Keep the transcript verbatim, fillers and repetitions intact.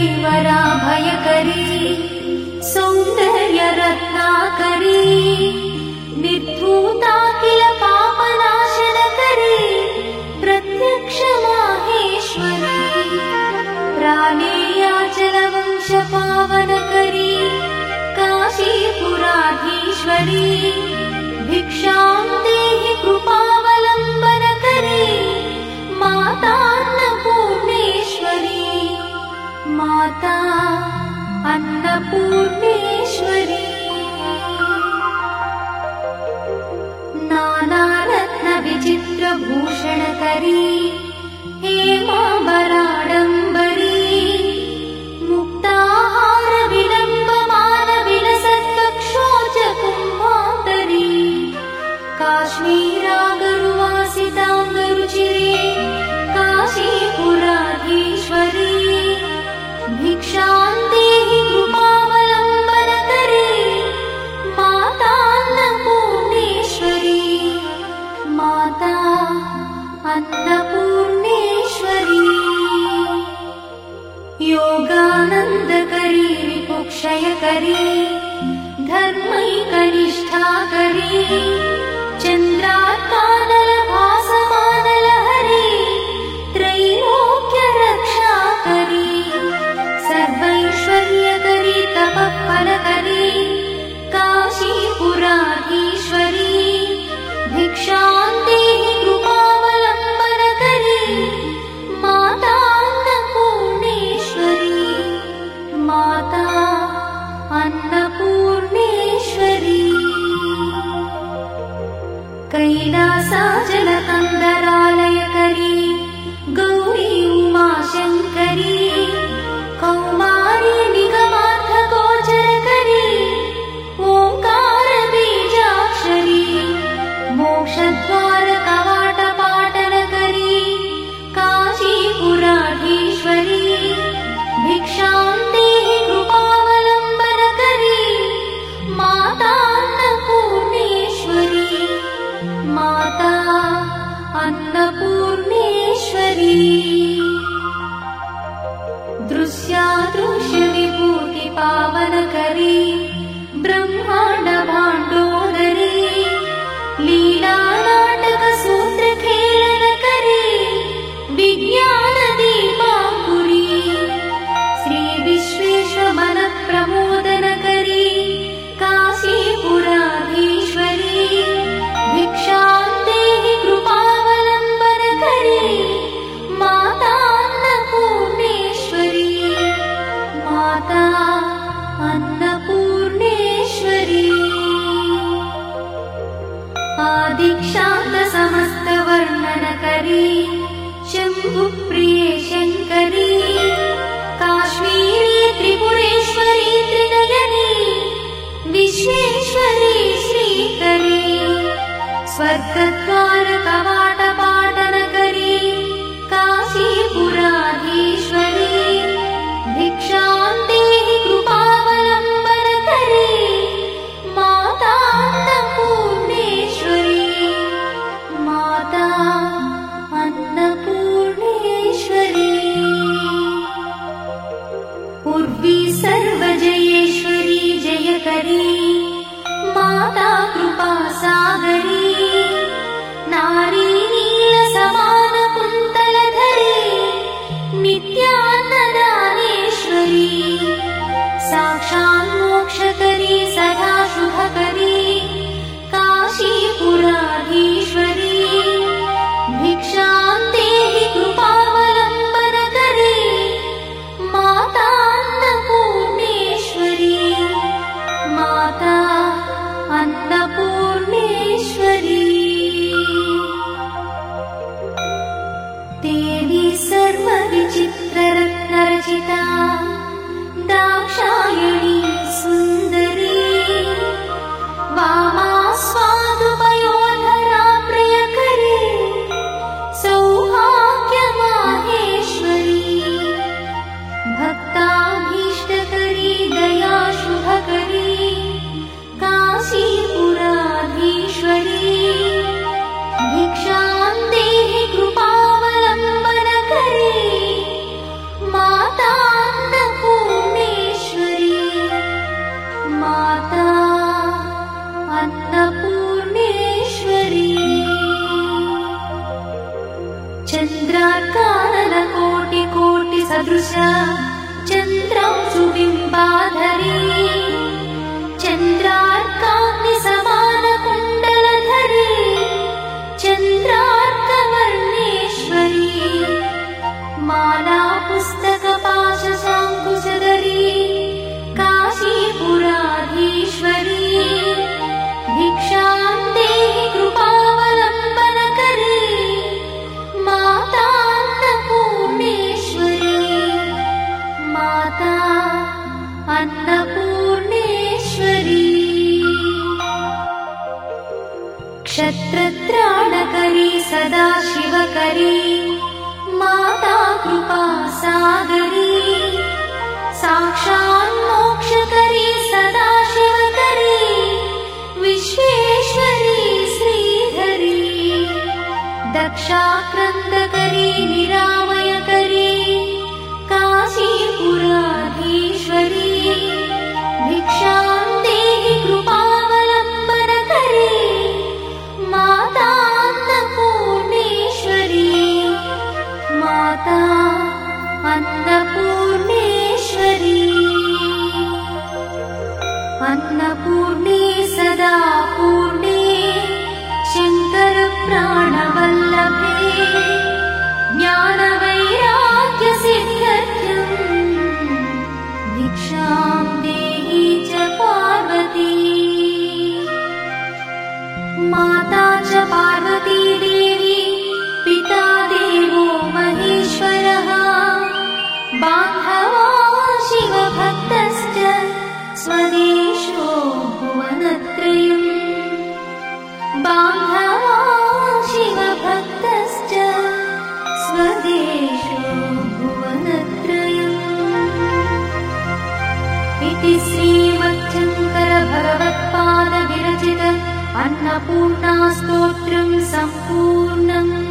वराभयकरी सौन्दर्यरत्नाकरी निर्धूता किल पापनाशनकरी प्रत्यक्ष माहेश्वरी प्राणेयाचलवंशपावनकरी काशीपुराधीश्वरी भिक्षां देहि कृपावलम्बनकरी मातान्नपूर्णेश्वरी माता अन्नपूर्णेश्वरी नानारत्नविचित्रभूषणकरी हेमाम्बराडम्बरी मुक्ताहारविलम्बमानविलसत्कक्षोजकुम्भान्तरी काश्मीरागरुवासिताङ्गरुचिरे काशीपुराधीश्वरी भिक्षां देहि कृपावलम्बनकरी मातान्नपूर्णेश्वरी माता अन्नपूर्णेश्वरी योगानन्दकरी रिपुक्षयकरी धर्मैकनिष्ठाकरी चन्द्रात्कानलभासमानलहरी त्रैलोक्यरक्षाकरी सर्वैश्वर्यकरी तपःफलकरी काशीपुराधीश्वरी भिक्षां देहि कृपावलम्बनकरी मातान्नपूर्णेश्वरी माता अन्नपूर्णेश्वरी कैलासाचलकन्दरालयकरी गौरी उमाशङ्करी कौमारी निगमार्थगोचरकरी ओङ्कारबीजाक्षरी मोक्षद्वारकवाटपाटनकरी काशीपुराधीश्वरी भिक्षां देहि कृपावलम्बनकरी मातान्नपूर्णेश्वरी माता अन्नपूर्णेश्वरी दृश्यादृश्यविभूतिपावनकरी ब्रह्माण्डभाण्डोदरी लीलानाटकसूत्रखेलनकरी विज्ञानदीपाङ्कुरी श्रीविश्वेश्वरमनप्रमोदनकरी काशीपुराधीश्वरी भिक्षां देहि कृपावलम्बनकरी मातान्नपूर्णेश्वरी माता अन्नपूर्णेश्वरी आदिक्षान्तसमस्तवर्णनकरी शम्भुप्रिये शङ्करी काश्मीरी त्रिपुरेश्वरी त्रिनयनी विश्वेश्वरी श्रीकरी स्वर्गद्वारकवाटपाटनकरी काशीपुराधीश्वरी भिक्षां देहि कृपावलम्बनकरी मातान्नपूर्णेश्वरी माता अन्नपूर्णेश्वरी उर्वी सर्वजयेश्वरी जयकरी माता कृपासागरी नारी नीलसमानकुन्तलधरी नित्यान्नदानेश्वरी साक्षान्मोक्षकरी सदा शुभकरी काशीपुराधीश्वरी भिक्षां देहि कृपावलम्बनकरी मातान्नपूर्णेश्वरी माता अन्नपूर्णेश्वरी देवी सर्वविचित्ररत्नरचिता दाक्षायणी सुन्दरी सदृश चन्द्रांशुबिम्बाधरी चन्द्रार्काग्निसमानकुण्डलधरी चन्द्रार्कवर्णेश्वरी माला पुस्तकपाशशाङ्कुशधरी काशीपुराधीश्वरी भिक्षां देहि कृपावलम्बनकरी माता अन्नपूर्णेश्वरी माता अन्नपूर्णेश्वरी क्षत्रत्राणकरी सदा शिवकरी माता कृपासागरी साक्षान्मोक्षकरी सदा शिवकरी विश्वेश्वरी श्रीधरी दक्षाक्रन्दकरी निरामयकरी काशीपुराधीश्वरी भिक्षां देहि कृपावलम्बनकरी माता अन्नपूर्णेश्वरी माता अन्नपूर्णेश्वरी अन्नपूर्णे सदा पूर्णे शङ्करप्राणवल्लभे ज्ञानवैराग्यसिद्ध्यर्थम् भिक्षां देहि च पार्वती माता च पार्वती देवी पिता देवो महेश्वरः बान्धवा शिवभक्तश्च स्वदेशो भुवनत्रयम् बान्धवा शिवभक्तश्च स्वदेशो भुवनत्रयम् इति श्रीमच्छङ्करभगवत्पादविरचित अन्नपूर्णास्तोत्रम् सम्पूर्णम्।